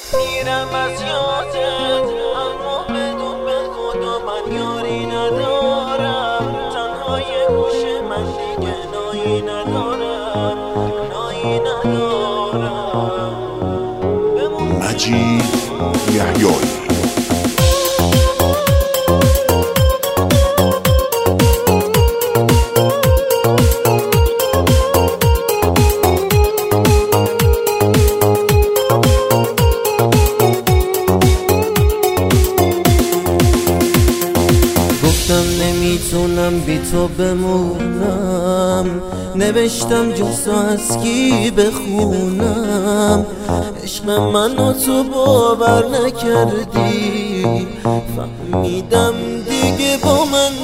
میرم از یادت اما بدون به خدا من یاری ندارم. تنها یه گوشه من دیگه نایی ندارم، نایی ندارم. مجید یحیایی. نمیتونم بی تو بمونم، نوشتم جز از کی بخونم. عشق منو تو باور نکردی، فهمیدم دیگه با من